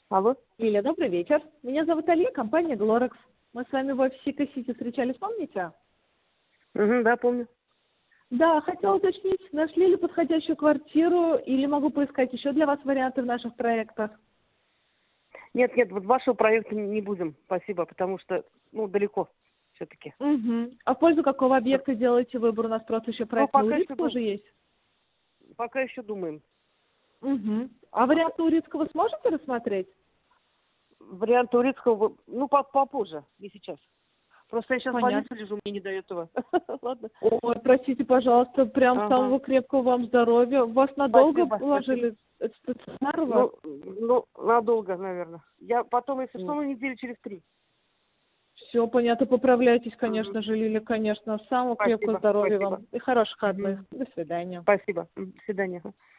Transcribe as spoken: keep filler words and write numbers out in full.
Алло. Лиля, добрый вечер. Меня зовут Алия, компания Глорекс. Мы с вами в офисе Сити встречались, помните? Угу, да, помню. Да, хотела уточнить, нашли ли подходящую квартиру или могу поискать еще для вас варианты в наших проектах? Нет, нет, вот вашего проекта не будем, спасибо, потому что, ну, далеко все-таки. Угу. А в пользу какого объекта делаете выбор? У нас просто еще Ну, проект на пока еще, Урицкого дум... уже есть. пока еще думаем. Угу. А вариант на Урицкого сможете рассмотреть? Вариант Турецкого, ну, по- попозже, не сейчас. Просто я сейчас в больнице Понятно. лежу, мне не до этого. Ладно. Ой, простите, пожалуйста, прям Ага. самого крепкого вам здоровья. Вас надолго Спасибо, спасибо. положили? Это стационар у вас? Ну, ну, надолго, наверное. Я потом, если что, Вот. ну, недели через три. Все понятно, поправляйтесь, Мгм. конечно же, Лиля, конечно. Самого крепкого Спасибо, здоровья спасибо. вам и хороших выходных. Мгм. До свидания. Спасибо. До свидания.